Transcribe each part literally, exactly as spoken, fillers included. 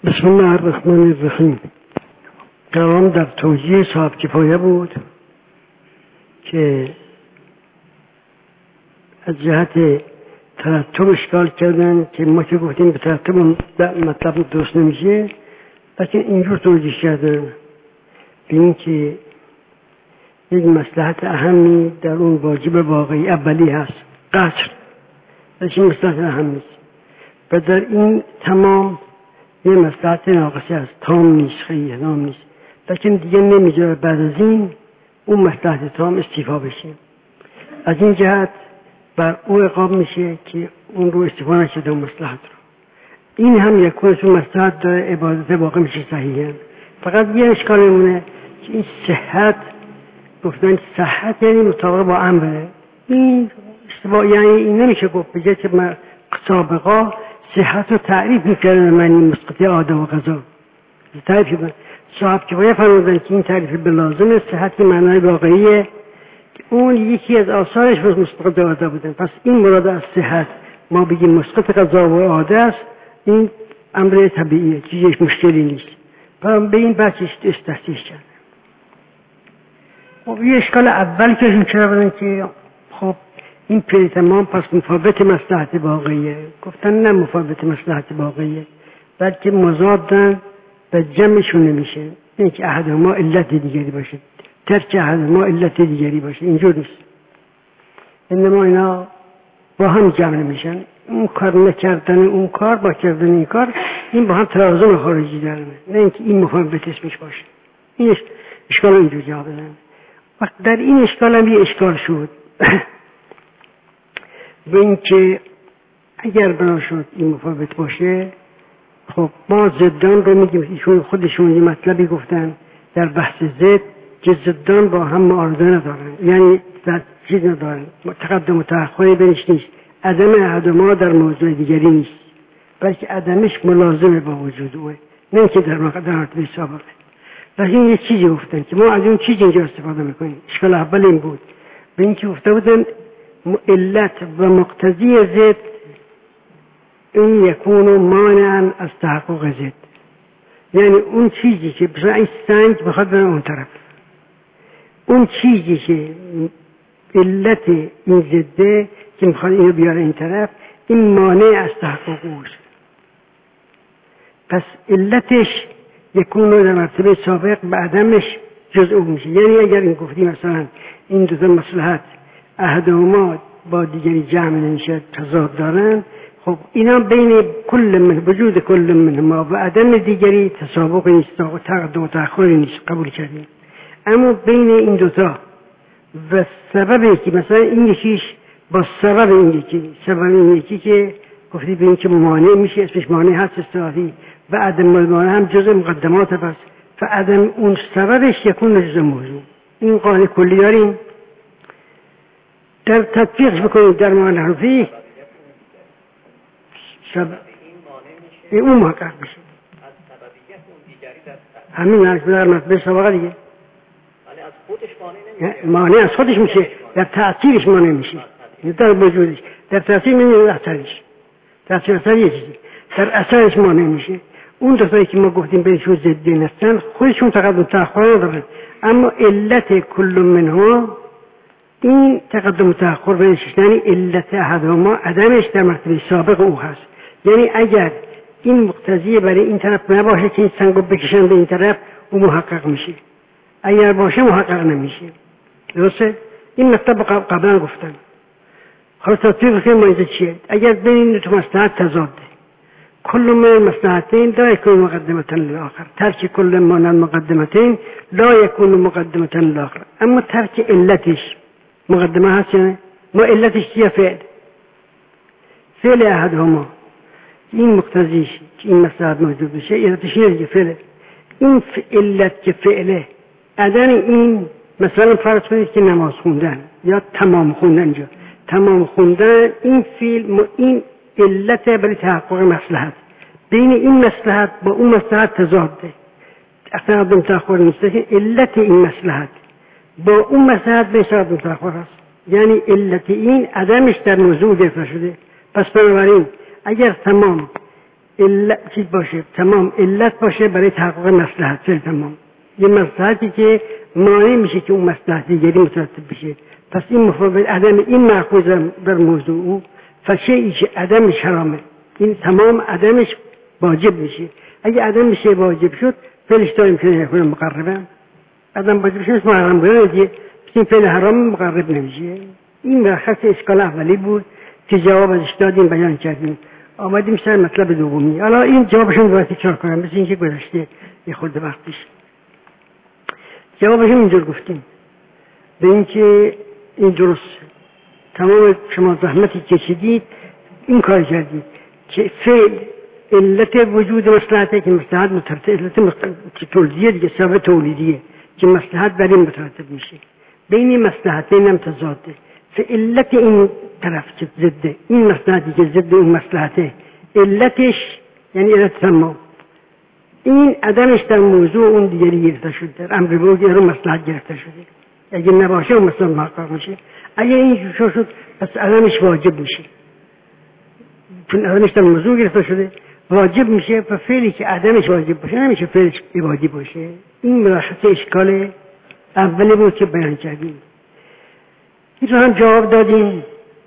بسم الله الرحمن الرحیم. قرارم در توجیه صاحب کفایه بود که از جهت ترتب اشکال کردن که ما که گفتیم به ترتب مطلب درست نمیشه، لیکن اینجور توجیه کردن به این که یک مصلحت اهمی در اون واجب واقعی اولی هست، قصر، لیکن مصلحت اهم نیست و در این تمام یه مصلحت ناقصی هست، تام نیست، خیلی تام نیست، لیکن دیگه نمیجا بعد از این اون مصلحت تام استیفا بشه. از این جهت بر او عقاب میشه که اون رو استیفا نشده اون مصلحت رو. این هم یک کنسون مصلحت داره، عبادت واقع میشه صحیحه. فقط یه اشکال میمونه که این صحت، گفتن صحت یعنی مطابق با امره، این اشتباه، یعنی این نمیشه گفت بجه که سابقا صحت رو تعریف میکردن معنی مسقطی آدم و غذا تعریف کردن. صاحب کفایه فرمودن که این تعریف بلازم صحت که معنای واقعیه، اون یکی از آثارش مسقط آده بودن. پس این مراد از صحت ما بگیم مسقط غذا و آده است، این امر طبیعیه، چیزش مشکلی نیست. پس به این بچش استحسیش کرد. خب یه اشکال اول که این چرا بودن که خب این پیر تمام پس مفاوت مصلحت واقعیه. گفتن نه مفاوت مصلحت واقعیه، بلکه مضادن و جمعشون نمیشه، این که احد ما علت دیگری باشه، ترک احد ما علت دیگری باشه، اینجور نیست. انما اینا با هم جمع نمیشن، اون کار نکردن اون کار با کردن این کار، این با هم تلازم خارجی دارن، نه اینکه این مفاوت اسمش باشه. این اشکال اینجور جواب بدن. وقت در این اشکال هم یه اشکال شد به این که اگر بنا شد این مفاوت باشه، خب ما زدان رو میگیم، ایشون خودشون یه مطلبی گفتن در بحث زد که زدان با هم معارضه ندارن، یعنی در چیز ندارن، تقدم و تأخری بینش نیست. عدم احد ما در موضوع دیگری نیست، بلکه عدمش ملازمه با وجود اوه، نه که در واقع در مرتبه سابقه. لیکن یه چیزی گفتن که ما از اون چیز اینجا استفاده میکنیم. اشکال اول این بود به این که گفته بودن علت و مقتضی زد این یکونو مانعا از تحقق زد، یعنی اون چیزی که بسیار این سنگ بخواد برن اون طرف، اون چیزی که علت این زده که میخواد اینو بیاره این طرف، این مانع از تحقق اوست. پس علتش یکونو در مرتبه سابق به عدمش جزء میشه. یعنی اگر این گفتی مثلا این دو تا مصلحت احدهما با دیگری جمع نمیشه، تضاد دارن، خب اینا بین کل من وجود کل منهما و عدم دیگری تسابق نیست و تقدم و تأخر نیست، قبول کردیم. اما بین این دوتا و سببی که مثلا این یکیش با سبب این یکی، سبب این یکی که گفتی به این که ممانع میشه، اسمش مانع هست اصطلاحی، و عدم مانع هم جزء مقدمات هست، فعدم اون سببش یکون جزء موضوع. این قاعده کلی داریم، در تطبیقش بکنید در معنی حرفی سب... اون محقق میشه از سببیت اون دیگری در همین هست در مرتبه سابقه دیگه، ولی از خودش مانع نمیشه، مانع از خودش میشه، در تأثیرش مانع میشه، در وجودش، در تأثیر نمیشه، در اثرش، تأثیر اثر یه چیزی، در اثرش مانع میشه. اون دوستایی که ما گفتیم بینشون ضد هستن خودشون تقدم تأخر ندارن، اما علت کل منها این تقدم و تأخر بینش، یعنی علت احدهما عدمش در مرتبه سابق او هست. یعنی اگر این مقتضی برای این طرف نباشه که این سنگو بکشن به این طرف، او محقق میشه، اگر باشه محقق نمیشه. درسته؟ این مطلب قبلا گفتن. خلاص تطبیق کنیم ما اینجا چیه؟ اگر بین این دو مصلحت تضاده، کل من مصلحتین لا یکون مقدمتا للآخر، ترک کل من المقدمتین لا یکون مقدمتا للآخر. اما ترک علتش مقدمه هست، یعنی ما علتش چیه؟ فعل فعل احدهما، این مقتضیش که این مصلحت موجود بشه، علتش اینه دیگه، فعله. این علت که فعله، عدم این، مثلا فرض کنید که نماز خوندن یا تمام خوندن، اینجا تمام خوندن این فعل، این علت برای تحقق مصلحت، بین این مصلحت با اون مصلحت تضاده، اصلا عدم تأخر نیست، که علت این مصلحت با اون مصلحت به عدم تأخر هست، یعنی علت این عدمش در موضوع گرفته شده. پس بنابراین اگر تمام علت چیز باشه، تمام علت باشه برای تحقق مصلحت فعل تمام. یه مصلحتی که مانع میشه که اون مصلحت دیگری مترتب بشه. پس این مفاوض عدم این مأخوذ در موضوع او فشیئی که عدمش حرامه، این تمام عدمش واجب میشه. اگه عدم میشه واجب شد فعلش داریم که نکنه مقربه، عدم واجب شد محرم بودن دیگه این فعل حرام مقرب نمیشه. این بحث اشکال اولی بود که جواب ازش دادیم بیان کردیم. آمدیم سر مطلب دومی. حالا این جوابشون باید تکرار کنم مثل اینکه گذشته یه خورده وقت پیش. جوابشون اینجور گفتیم به اینکه این درست تمام شما زحمتی کشیدید این کار کردید که فعل علت وجود مصلحته که مصلحت مترتب علت تولیدیه دیگه، سبب تولیدیه که مصلحت بر این مترتب میشه. بین مصلحتین هم تضاده. فعلت این طرف که ضده، این مصلحتی که ضد اون مصلحته علتش یعنی علت تمام، این عدمش در موضوع اون دیگری گرفته شده، در امر به اون مصلحت گرفته شده. اگه نباشه اون مصلحت محقق میشه. اگه این شو شد پس عدمش واجب میشه، چون عدمش در موضوع گرفته شده واجب میشه. و فعلی که عدمش واجب باشه نمیشه فعلش واجب باشه. این ملاحظه اشکال اولی بود که بیان کردیم. این رو هم جواب دادیم.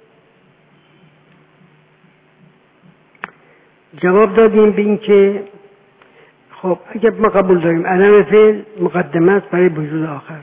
جواب دادیم به این که خب اگر ما قبول داریم عدم فعل مقدمه است برای وجود آخر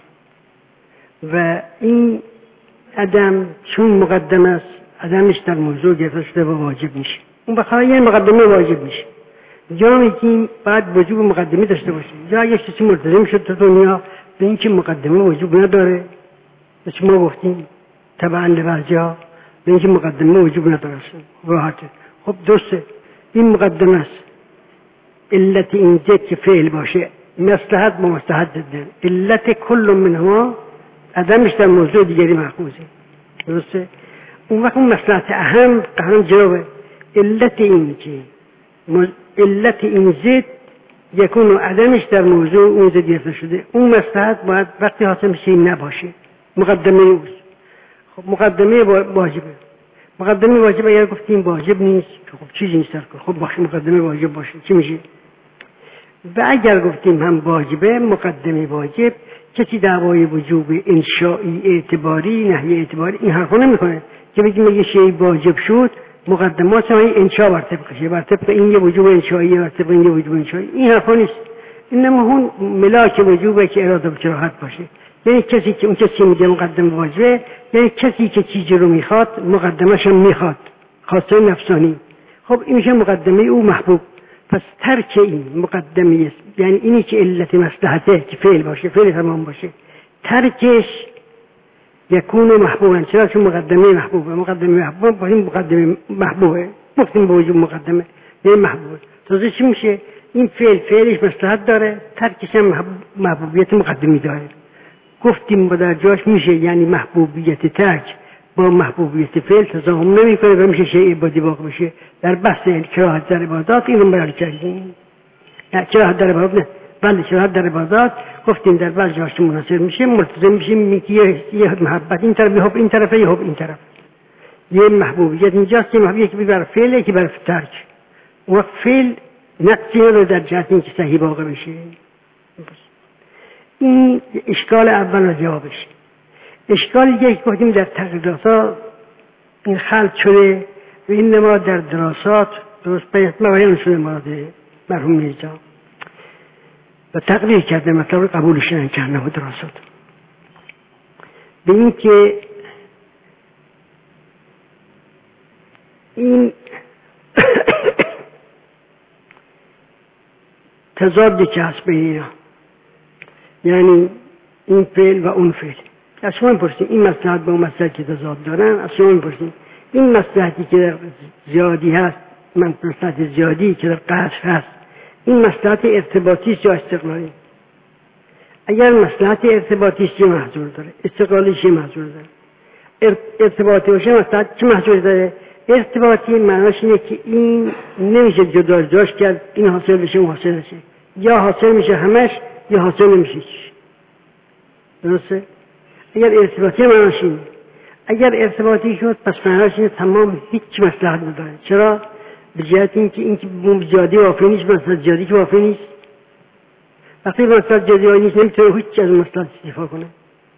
و این عدم چون مقدمه است عدمش در موضوع گرفته شده و واجب میشه، اون بخاطر یه مقدمه واجب میشه. جا میگیم بعد وجوب مقدمه داشته باشه. یا اگه چیزی ملتزم شد تو دنیا به این که مقدمه وجوب نداره، مثل ما گفتیم طبعا لبعضی‌ها به این که مقدمه وجوب نداره راحته. خب درسته این مقدمه است. علت این ضد که فعل باشه مصلحت با مصلحت ضد، علت کل منها عدمش در موضوع دیگری محفوظه. درسته؟ اون وقت اون مصلحت اهم اهم جوابه. علت این که علت این ضد یکون عدمش در موضوع اون ضد گرفته شده، اون مصلحت باید وقتی حاصل میشه نباشه، مقدمه اوست. خب مقدمه واجبه. مقدمه واجب اگر گفتیم واجب نیست خب چیزی نیست. خب باشه مقدمه واجب باشه چی میشه؟ و اگر گفتیم هم واجبه مقدمه واجب، کسی دعوای وجوب انشائی اعتباری نهی اعتباری این حرفا نمیکنه که بگیم یه شیء واجب شد مقدمات هم انشاء بر طبقشه، بر طبق این یه وجوب انشائی بر طبق این یه وجوب انشائی، این حرفا نیست. انما اون ملاک وجوبه که اراده به راحت باشه. یعنی کسی که اون کسی میگه مقدمه واجبه یعنی کسی که چیزی رو میخواد مقدمش هم میخواد، خواسته نفسانی. خب این میشه مقدمه او محبوب. پس ترک این مقدمه است، یعنی اینی که علت مصلحته که فعل باشه فعل تمام باشه، ترکش یکون محبوبا. چرا؟ چون مقدمه محبوبه. مقدمه محبوب با این مقدمه محبوبه گفتیم با وجود مقدمه یعنی محبوبه. تازه چی میشه؟ این فعل فعلش مصلحت داره، ترکش هم محبوبیت مقدمی داره. گفتیم با در جاش میشه، یعنی محبوبیت ترک با محبوبیت فعل تضاهم نمیکنه و میشه شیء عبادی واقع بشه. در بحث کراهت در عبادات این رو بیان کردیم. نه کراهت در عبادات نه بله کراهت در عبادات گفتیم در بعض جاش مناسب میشه، ملتزم میشه میگه یه محبت این طرف یه این طرف یه این طرف، یه محبوبیت اینجاست که محبوبیت که بر فعل که بر ترک. و فعل نقصی رو در جهت این که صحیح واقع بشه. این اشکال اول و جوابش. اشکال یک گفتیم در تقریرات این خلط شده و این ما در دراسات درست بیان شده مراد مرحوم میرزا و تقریر کرده مطلب قبولش نکرده و دراسات به این که این تضادی که هست بین اینا، یعنی این فعل و اون فعل. از شما میپرسیم این مصلحت با اون مصلحت که تضاد دارن، از شما میپرسیم این مصلحتی که در زیادی هست، من مصلحت زیادی که در قصر هست، این مصلحت ارتباطی است یا استقلالی؟ اگر مصلحت ارتباطی است چه محصول داره؟ استقلالی چه محصول داره؟ ارتباطی باشه مصلحت چه محصول داره؟ ارتباطی معناش اینه که این نمیشه جدا جداش کرد، این حاصل بشه اون حاصل بشه، یا حاصل میشه همش یا حاصل نمیشه. درسته؟ اگر ارتباطی معناش اینه. اگر ارتباطی شد پس معناش اینه تمام هیچ مصلحت نداره. چرا؟ به جهت اینکه اینکه زیادی وافی نیست، مصلحت زیادی که وافی نیست. وقتی مصلحت زیادی نیست نمیتونه هیچ از مصلحت استفاده کنه.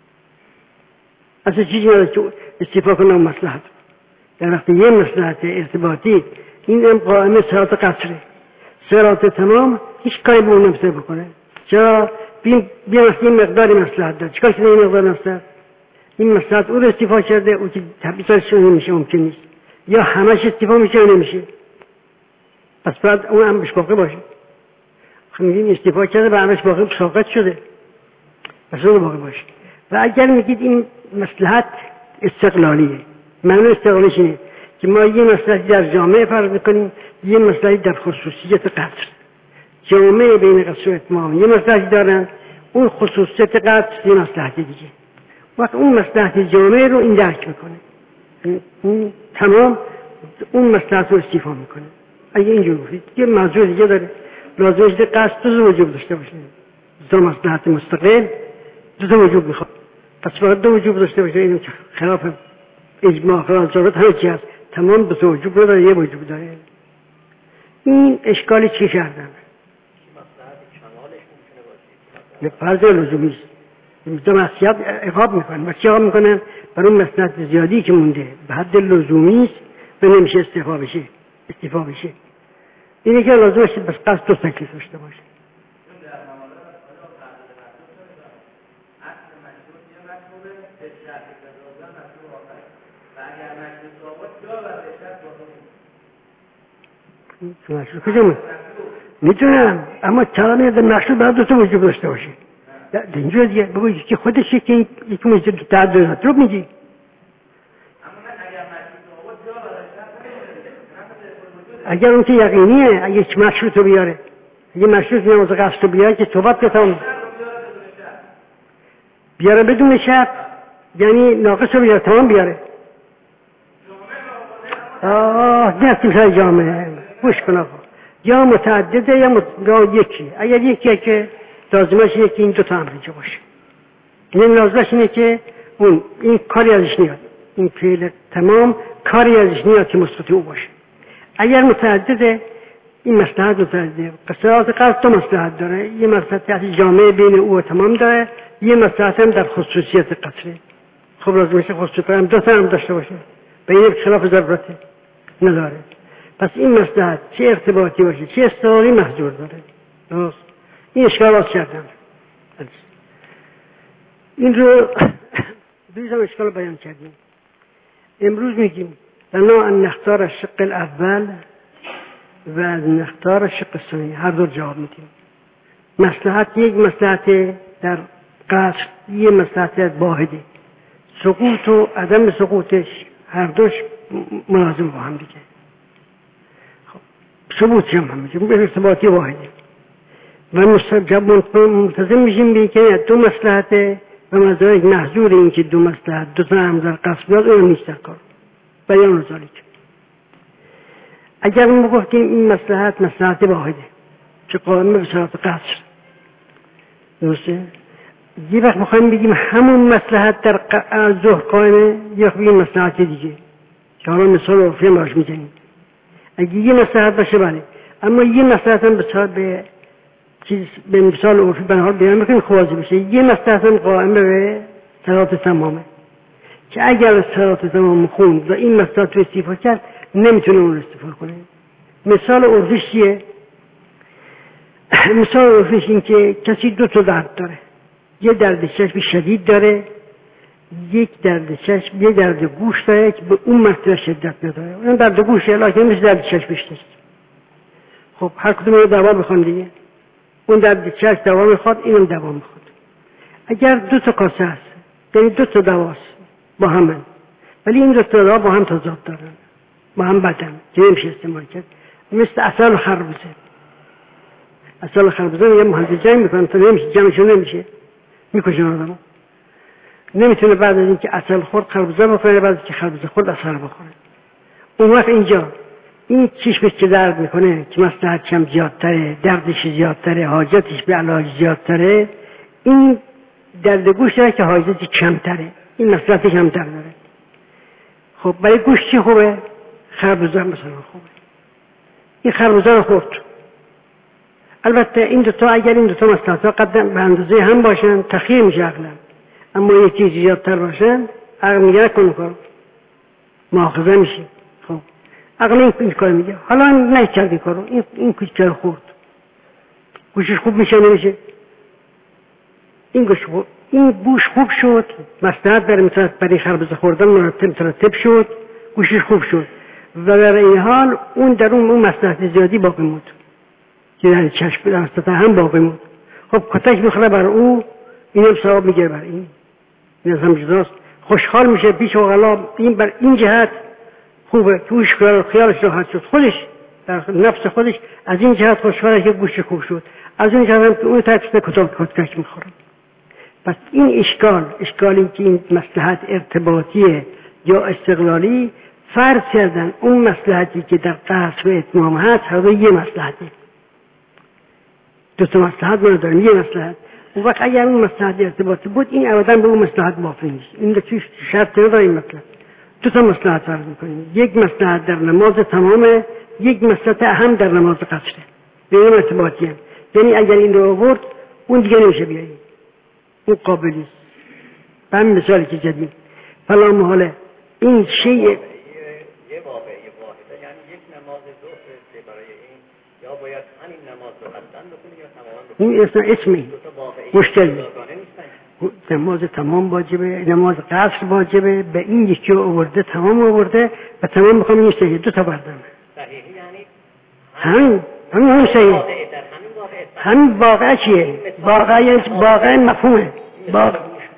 اصلا چیزی نداره که استفاده کنه مصلحت. در وقتی یه مصلحت ارتباطی این هم قائم صراط قصره، صراط تمام، هیچ کاری به اون نمیتونه بکنه. چرا؟ بین بین این مقداری مصلحت داره. چیکار کنه این مقدار مصلحت؟ این مصلحت او رو استفاده کرده، او که تبعیضش نمیشه، ممکن نیست. یا همش استفاده میشه یا نمیشه. پس باید اون هم بهش باقی باشه. خب میگیم استفاده کرده و همش باقی ساقط شده. پس اون باقی باشه. و اگر میگید این مصلحت استقلالیه، معنی استقلالش اینه که ما یه مصلحتی در جامعه فرض میکنیم، یه مصلحتی در خصوصیت قصر. جامعه بین قصر و اتمام یه مصلحتی دارن، اون خصوصیت قصر یه مصلحت دیگه. وقت اون مصلحت جامعه رو این درک میکنه، اون تمام اون مصلحت رو استیفا میکنه. اگه اینجور بودید یه موضوع دیگه داره، لازمش ده قصد دو وجوب داشته باشه. دو مصلحت مستقل دو تا وجوب میخواد. پس باید دو وجوب داشته باشه. اینو خلاف اجماع خلاف ضرورت همه چی هست، تمام دو تا وجوب رو داره، یه وجوب داره. این اشکالی چی کردن؟ نه فرض لزومی است. دو مصلحت عقاب میکنن. و چی عقاب میکنن؟ برای اون مصلحت زیادی که مونده به حد لزومی است و نمیشه استفا بشه استفا بشه. اینه که لازم است بس قصد دو تکلیف داشته باشه. مشروع کجا میتونم، اما کلمه در مشروع باید دو تا وجوب داشته باشه. اینجور دیگه بگو که خودش که یک موجود تعدد رو میگی. اگر اون که یقینیه، اگه یک مشروط رو بیاره، اگه مشروط نماز قصد رو بیاره که صحبت بتاون بیاره بدون شرط، یعنی ناقص رو بیاره تمام بیاره. آه دست میشه جامعه خوش کن آقا، یا متعدده یا, مت... یا یکی. اگر یکیه که لازمش اینه که این دو تا هم اینجا باشه. این لازمش اینه که اون این کاری ازش نیاد، این فعل تمام کاری ازش نیاد که مثبت او باشه. اگر متعدده، این مصلحت متعدده. قصرات قصد دو مصلحت داره، یه مصلحت جامعه بین او و تمام داره، یه مصلحت هم در خصوصیت قصره. خب لازمشه خصوصیت هم دو تا هم داشته باشه، به این خلاف ضرورته نداره. پس این مصلحت چه ارتباطی باشه چه استقلالی محظور داره. درست؟ این اشکالات کردم. این رو دویز هم اشکال بیان کردیم. امروز میگیم بنا ان نختار الشق الاول و نختار الشق الثانی، هر دو جواب میدیم. مصلحت یک مصلحت در قصر، یه مصلحت واحده. سقوط و عدم سقوطش هر دوش ملازم با هم دیگه. خب ثبوتش هم هم میگیم به ارتباطی واحده و ملتزم میشیم به که دو مصلحت و مزایای محظور این که دو مصلحت دو تا هم در قصر بیاد اون نیست در کار. بیان ذالک. اگر ما گفتیم این مصلحت مصلحت واحده که قائم به صراط قصر، درسته؟ یه وقت میخوایم بگیم همون مصلحت در ظهر قائمه، یا بگیم مصلحت دیگه که حالا مثال عرفی هم باش میزنیم. اگه یه مصلحت باشه بله، اما یه مصلحت هم به به چیز به مثال عرفی بنهار بیان میکنیم خوازی بشه. یه مصلحت هم قائمه به صراط تمامه که اگر صراط تمام خوند و این مصلحت رو استفاده کرد نمیتونه اون رو استفاده کنه. مثال عرفیش چیه؟ مثال عرفیش این که کسی دو تا درد داره، یه درد چشم شدید داره، یک درد چشم، یه درد گوش داره که به اون مرتبه شدت نداره. اون درد گوشه لکن مثل درد چشمش نیست. خب هر کدوم رو دوا بخوان دیگه. اون درد چشم دوا میخواد، اینم دوا میخواد. اگر دو تا کاسه هست، یعنی دو تا دواست با همن، ولی این دو تا دوا با هم تضاد دارن، با هم بدن که نمیشه استعمال کرد. مثل عسل و خربزه. عسل و خربزه یه مهندس جنگ میکنن تا نمیشه، جمعشون نمیشه، میکشن آدمو. نمیتونه بعد از اینکه عسل خورد خربزه بخوره، بعد از اینکه خربزه خورد عسل بخوره. اون وقت اینجا این چشمش که درد میکنه که مصلحتش هم زیادتره، دردش زیادتره، حاجتش به علاج زیادتره، این درد گوش داره که حاجتش کمتره، این مصلحتش کمتر داره. خب برای گوش چی خوبه؟ خربزه مثلا خوبه. این خربزه رو خورد. البته این دو تا اگر این دو تا مصلحت ها قدم به اندازه هم باشن تخییر میشه عقلا، اما یک چیز زیادتر باشن عقل میگه نکن کار، مؤاخذه میشه. خب عقل این, این کار میگه حالا نکرد این کارو، این این کوچه خورد، گوشش خوب میشه نمیشه؟ این گوش خوب، این گوش خوب شد، مصلحت برای مثلا برای خربزه خوردن مرتب مرتب شد، گوشش خوب شد و در این حال اون در اون اون مصلحت زیادی باقی موند که در چشم در مصلحت هم باقی موند. خب کتک میخوره بر او، اینم ثواب میگیره بر این، این از هم جداست. خوشحال میشه پیش اوغلا، این بر این جهت خوبه که اوش خیالش راحت شد، خودش در نفس خودش از این جهت خوشحاله که گوش خوب شد، از این جهت هم که اون طرف کتک میخوره. پس این اشکال اشکالی که این مصلحت ارتباطی یا استقلالی فرض کردن اون مصلحتی که در قصر و اتمام هست هر دو یه مصلحتی، دو تا مصلحت ما داریم یه مصلحت. اون وقت اگر اون مصلحت ارتباطی بود این ابدا به اون مصلحت موافق نیست. این دو چیز شرط نداریم. مطلب دو تا مصلحت فرض میکنیم، یک مصلحت در نماز تمامه، یک مصلحت اهم در نماز قصره، به این ارتباطی هم. یعنی اگر این رو آورد اون دیگه نمیشه بیایی، این قابلی است. به همین مثالی که زدیم فلا محاله این شیء یه واقعی واحده، یعنی یک نماز ظهر برای این یا باید همین نماز رو قطعا بکنی یا تماما این اصلا اسمی مشکلی. نماز تمام واجبه، نماز قصر واجبه، به این یکی آورده تمام آورده و تمام میخوام این صحیح دو تا بردم صحیح، یعنی همین همین همین صحیح. همین واقع چیه؟ واقع یعنی واقع مفهومه. واقع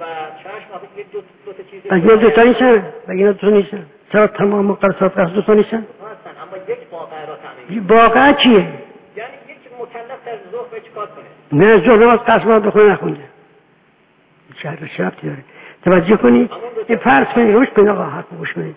از این دو تا نیستن، بگی دو تا نیستن، چرا تمام و قصرات قصر دو تا نیستن؟ اما یک واقع را تعمیم. واقع چیه؟ یعنی یک مکلف در ظهر چیکار کنه؟ نه ظهر نماز قصر باید بخونه نخونده، شرط شرطی داره. توجه کنید، فرض کنید، روش کنید آقا حق گوش کنید.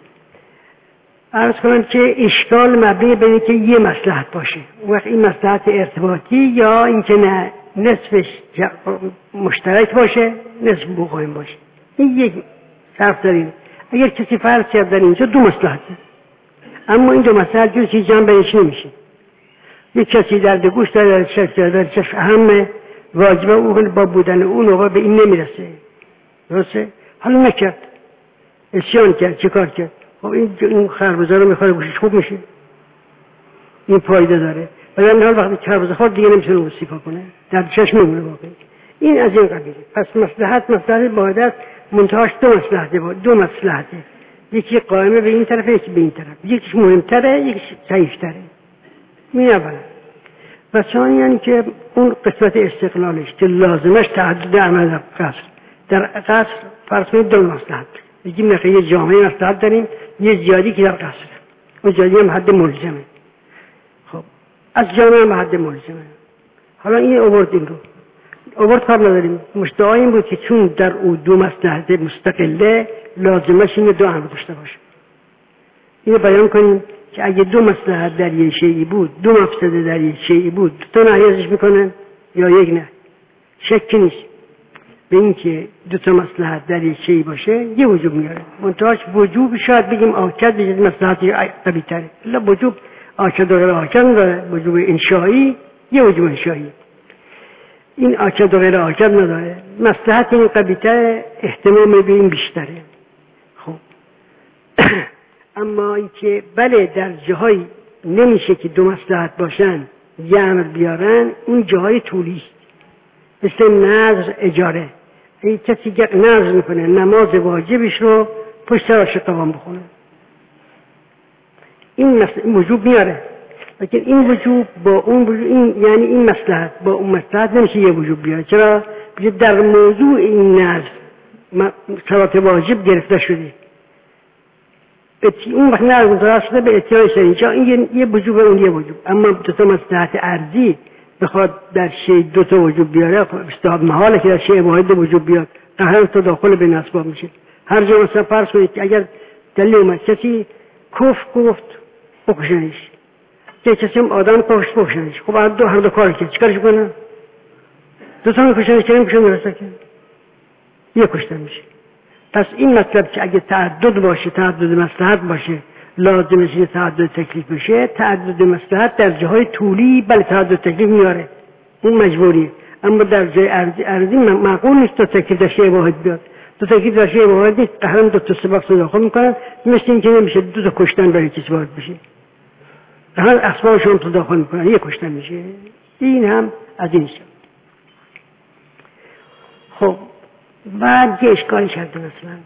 عرض کنم که اشکال مبنی به اینکه یه مصلحت باشه، وقت این مصلحت ارتباطی یا اینکه نه نصفش مشترک باشه نصف بقایم باشه، این یک صرف داریم. اگر کسی فرض کرد در اینجا دو مصلحته، اما این دو مصلحت جز چیز جمع بینش نمیشه. یک کسی درد گوش داره، در شک داره، در چشم اهم واجبه اون با بودن اون نوبه به این نمیرسه، درسته؟ حالا نکرد، اسیان کرد، چه کار کرد؟ خب این این خربزه رو میخواد گوشش خوب میشه، این فایده داره. ولی در حال وقتی خربزه خورد دیگه نمیتونه اون استیفا کنه، در چشم میمونه واقعا. این از این قبیله. پس مصلحت مصلحت باید است، منتهاش دو مصلحته، دو مصلحته، یکی قائمه به این طرف یکی به این طرف، یکیش مهمتره یکیش ضعیفتره. این اوله. و ثانیاً که اون قسمت استقلالش که لازمش تعدد عمل در قصر، در قصر فرض کنید دو مصلحت بگیم، نخیر یه جامعه مصلحت داریم، یه زیادی که در قصر، اون زیادی هم حد ملزمه. خب از جامعه هم حد ملزمه. حالا این اوورد این رو اوورد کار نداریم، مشتاق این بود که چون در او دو مصلحت مستقله لازمش اینه دو عمل داشته باشه. اینو بیان کنیم که اگه دو مصلحت در یه شیئی بود، دو مفسده در یه شیئی بود، دو تا نهی ازش میکنن یا یک نه، شکی نیست به این که دو تا مصلحت در یه شیئی باشه یه وجوب میاره. منتهاش وجوب شاید بگیم آکد بجید مصلحتی قوی تره، الا وجوب آکد و غیر آکد نداره، وجوب انشایی یه وجوب انشایی، این آکد و غیر آکد نداره. مصلحت این قوی تره، احتمال به این بیشتره. خب اما اینکه بله در جاهای نمیشه که دو مصلحت باشن یه امر بیارن، اون جاهای طولی است، مثل نذر اجاره. این کسی که نذر میکنه نماز واجبش رو پشت سرش قوام بخونه، این مثلا وجوب میاره، لیکن این وجوب با اون وجوب، این یعنی این مصلحت با اون مصلحت نمیشه یه وجوب بیاره. چرا؟ در موضوع این نذر صلات واجب گرفته شده، اون وقت نذر متوسط شده به اتیان اینجا این یه وجوب اون یه وجوب. اما دو تا مصلحت ارضی بخواد در شی دو تا وجوب بیاره، خب استحاب محاله که در شی واحد وجوب بیاد، قهر تداخل بین اسباب میشه. هر جا مثلا فرض کنید که اگر دلیل اومد کسی کف گفت بکشنش، که کسی هم آدم کشت بکشنش، خب هر دو هر دو کار کرد، چیکارش کنه؟ دو تا میکشنش که نمیکشن درسته که یه کشتن میشه. پس این مطلب که اگه تعدد باشه، تعدد مصلحت باشه لازمش اینه تعدد تکلیف بشه. تعدد مصلحت در جاهای طولی بله تعدد تکلیف میاره، اون مجبوریه، اما در جای ارضی ارضی معقول نیست تا تکلیف در شیء واحد بیاد. دو تکلیف در شیء واحد نیست، قهرم دو تا سبب تداخل میکنن، مثل اینکه نمیشه دو تا کشتن برای کسی وارد بشه، هر اسبابشون تداخل میکنن یک کشتن میشه. این هم از این شد. خب بعد یه اشکالی کرده مثلا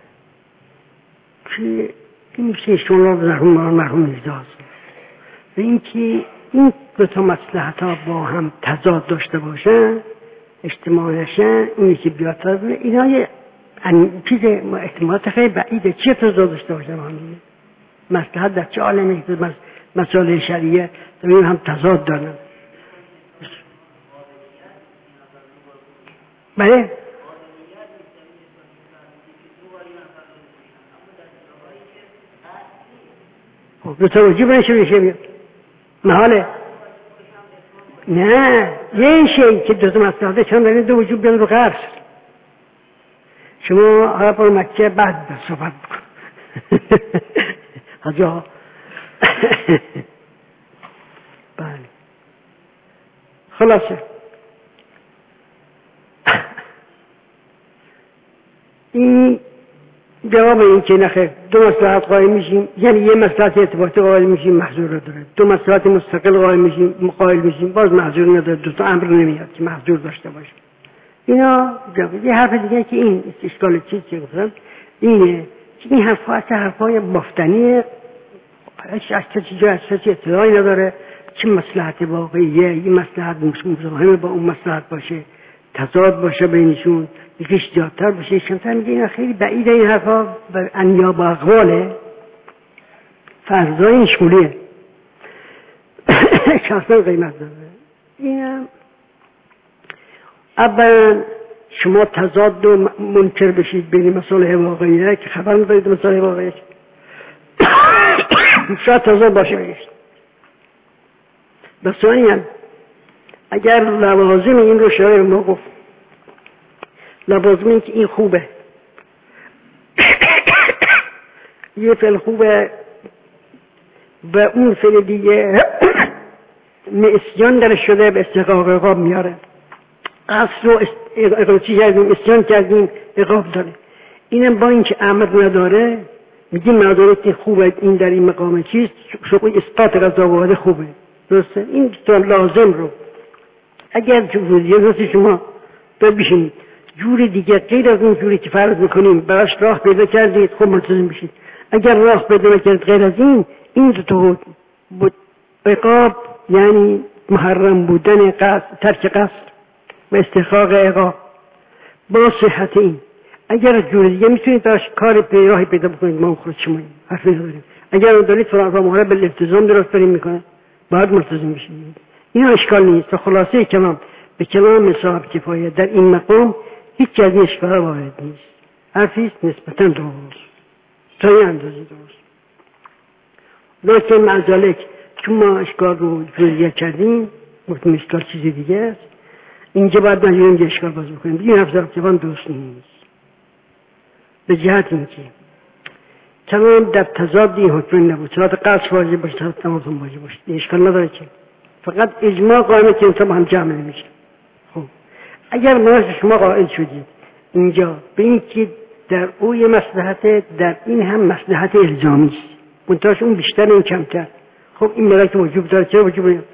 که این شیشون را مرحوم مرحوم میرزا و اینکه این دو تا مصلحت ها با هم تضاد داشته باشن، اجتماع نشن، اینی که بیاد اینا یه چیز احتمالات خیلی بعیده. چه تضاد داشته باشن با هم؟ مصلحت در چه عالمی؟ مسائل شریعه این هم تضاد دارن. بله دو تا وجود نشه میشه بیاد محاله. نه یه شیء که دو تا مصلحت چند دارین دو وجود بیاد رو قرص. شما حالا برو مکه بعد صحبت بکن حاجا بله خلاصه این جواب این که نخیر دو مصلحت قائل میشیم، یعنی یه مصلحت ارتباطی قائل میشیم محظور رو داره، دو مصلحت مستقل قائل میشیم مقایل میشیم باز محظور نداره، دو تا امر نمیاد که محظور داشته باشه. اینا جواب. یه حرف دیگه که این اشکال چیز که گفتم اینه که این حرفا اصلا حرفای بافتنیه، از کسی جا از کسی اطلاعی نداره چه مصلحت واقعیه، این مصلحت مزاحم با اون مصلحت باشه، تضاد باشه بینشون، یکیش زیادتر باشه یکیش کمتر. میگه اینا خیلی بعیده، این حرفا بر انیاب اقواله، فرضای این شمولیه شخصا قیمت داره. اینم اولا شما تضاد و منکر بشید بین مسائل واقعیه که خبر ندارید مسائل واقعیه شاید تضاد باشه بگیشت. بسیاری اگر لوازم این رو شاید ما گفت لوازم این که این خوبه یه فعل خوبه و اون فعل دیگه اسیان درش شده به استحقاق عقاب میاره، قصد رو اقراچی کردیم اسیان کردیم عقاب داره. اینم با این که امر نداره میگیم مدارک که خوبه این در این مقام چیست شما اثبات قضا واحد خوبه درسته. این تو لازم رو اگر جوریه روزی شما ببینید جور دیگه غیر از اون جوری که فرض میکنیم براش راه پیدا کردید خب ملتزم بشید. اگر راه پیدا نکردید غیر از این این دو تا بود عقاب یعنی محرم بودن قصد ترک قصد و استحقاق عقاب با صحت این. اگر جور دیگه میتونید براش کار راهی پیدا بکنید ما خود شما حرفی نداریم. اگر اون دارید فراموحره به التزام درست داریم میکنه باید ملتزم بشید. این اشکال نیست. خلاصه کلام به کلام صاحب کفایه در این مقام هیچ از این اشکال وارد نیست. حرفیست نسبتا درست تا یه اندازه درست. لیکن معذالک چون ما اشکال رو جوریه کردیم گفتیم اشکال چیزی دیگه است اینجا باید نجوریم یه اشکال باز بکنیم. این حرف صاحب کفایه درست نیست به جهت اینکه تمام در تضاد این حکم نبود صلات قصد واجب باشه صلات تمام واجب باشه این اشکال نداره که فقط اجماع قائمه که انتا با هم جمع نمیشه. خب اگر مناسب شما قائل شدید اینجا به این که در او یه مصلحت در این هم مصلحت الزامی است منتهاش اون بیشتر این کمتر، خب این ملک وجوب داره چرا وجوب نیست؟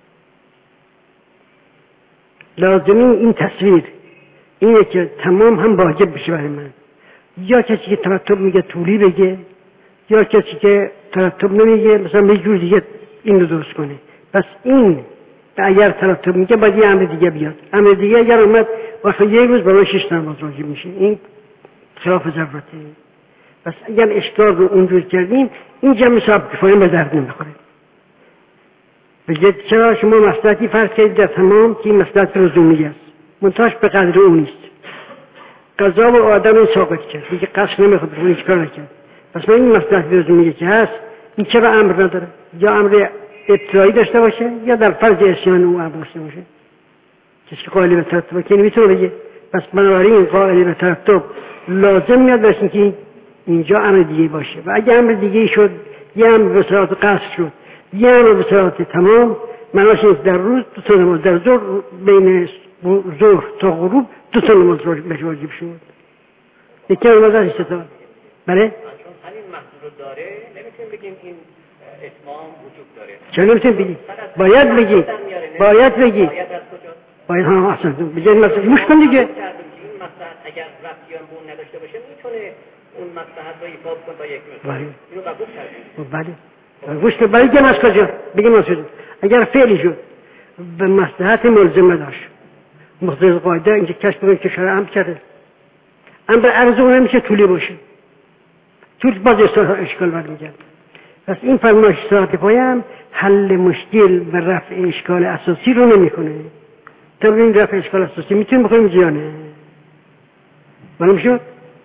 لازمی این تصویر اینه که تمام هم واجب بشه برای من. یا کسی که ترتب میگه طولی بگه یا کسی که ترتب نمیگه مثلا یه جور دیگه این رو درست کنه. پس این اگر ترتب میگه باید یه امر دیگه بیاد. امر دیگه اگر اومد وقتی یک روز برای شش نماز واجب میشه این خلاف ضرورته. پس اگر اشکال رو اونجور کردیم این جمع صاحب کفایه به درد نمیخوره. بگید چرا شما مصلحتی فرض کردید در تمام که این مصلحت لزومی است منتهاش به قدر اون نیست. قضا و آدم ساقط کرد دیگه قصد نمیخواد اون هیچ کار نکرد. پس من این مصلحت لزومی که هست این چرا امر نداره؟ یا امر ابتدایی داشته باشه یا در فرض اسیان او امر داشته باشه. کسی که قائل به ترتب که نمیتونه بگه. پس بنابراین قائل به ترتب لازم میاد برسیم که اینجا امر دیگه باشه و اگه امر دیگه شد یه امر به صورت قصر شد یه امر به صورت تمام معناش در روز دو تا نماز در ظهر بین ظهر تا غروب دو تا نماز واجب شد یکی نماز از ستا بله چون همین محضور رو داره نمیتونیم بگیم این اتمام وجود داره چرا نمیتونیم بگیم باید بگیم باید بگیم باید از کجا باید ها اصلا بگید مثلا گوش کن دیگه این مصلحت اگر ربطی هم بون نداشته باشه میتونه اون مصلحت رو ایفا کنه با یک مثال بله اینو قبول کردیم بله گوش کن برای که از کجا بگیم از کجا اگر فعلی شد به مصلحت ملزمه داشت مقتضی قاعده اینجا کشف کنیم که شرع امر کرده امر عرض اون نمیشه طولی باشه طول باز اشکال برمیگرد پس این فرمایش ساعت پایم حل مشکل و رفع اشکال اساسی رو نمیکنه. تا این رفع اشکال اساسی میتونیم بکنیم جیانه معلوم شد؟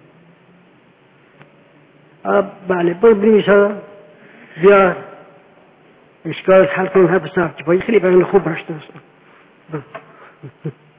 بله برو بریم ایسا بیا اشکال حل کنیم. حرف ساعت پایی خیلی برای خوب برشته هستم.